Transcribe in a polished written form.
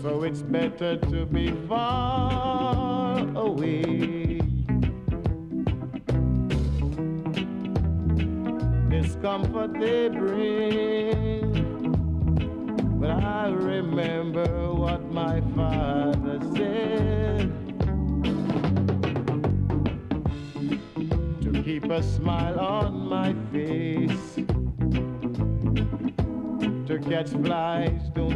So it's better to be far away. Discomfort they bring, but I remember what my father said. To keep a smile on my face, to catch flies, don't